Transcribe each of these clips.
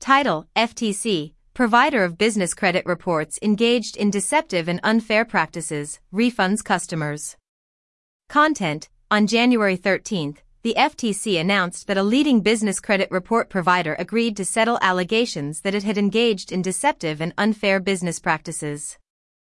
Title: FTC, provider of business credit reports engaged in deceptive and unfair practices, refunds customers. Content: On January 13, the FTC announced that a leading business credit report provider agreed to settle allegations that it had engaged in deceptive and unfair business practices.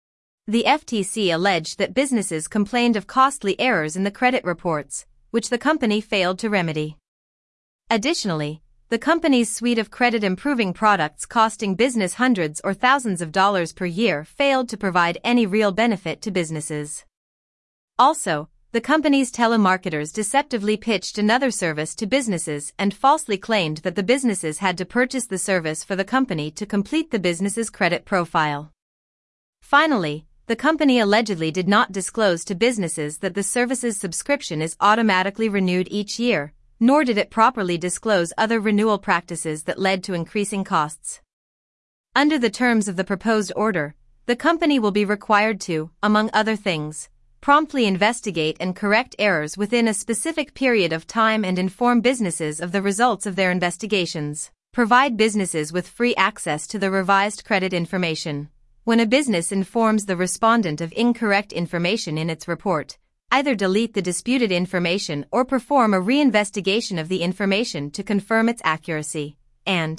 The FTC alleged that businesses complained of costly errors in the credit reports, which the company failed to remedy. Additionally, the company's suite of credit-improving products costing business hundreds or thousands of dollars per year failed to provide any real benefit to businesses. Also, the company's telemarketers deceptively pitched another service to businesses and falsely claimed that the businesses had to purchase the service for the company to complete the business's credit profile. Finally, the company allegedly did not disclose to businesses that the service's subscription is automatically renewed each year, nor did it properly disclose other renewal practices that led to increasing costs. Under the terms of the proposed order, the company will be required to, among other things, promptly investigate and correct errors within a specific period of time and inform businesses of the results of their investigations, provide businesses with free access to the revised credit information. When a business informs the respondent of incorrect information in its report, either delete the disputed information or perform a reinvestigation of the information to confirm its accuracy, and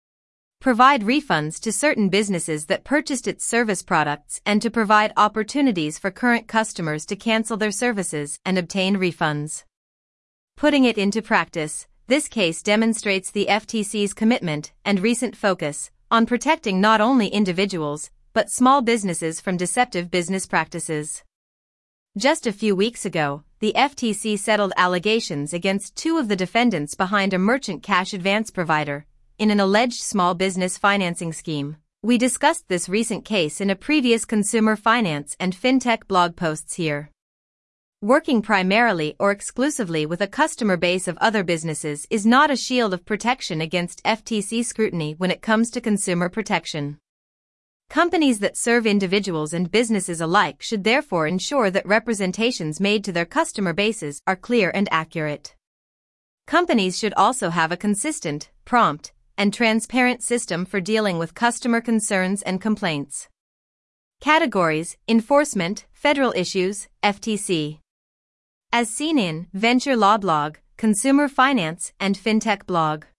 provide refunds to certain businesses that purchased its service products and to provide opportunities for current customers to cancel their services and obtain refunds. Putting it into practice, this case demonstrates the FTC's commitment and recent focus on protecting not only individuals, but small businesses from deceptive business practices. Just a few weeks ago, the FTC settled allegations against two of the defendants behind a merchant cash advance provider in an alleged small business financing scheme. We discussed this recent case in a previous consumer finance and fintech blog posts here. Working primarily or exclusively with a customer base of other businesses is not a shield of protection against FTC scrutiny when it comes to consumer protection. Companies that serve individuals and businesses alike should therefore ensure that representations made to their customer bases are clear and accurate. Companies should also have a consistent, prompt, and transparent system for dealing with customer concerns and complaints. Categories: Enforcement, Federal Issues, FTC. As seen in Venture Law Blog, Consumer Finance and Fintech Blog.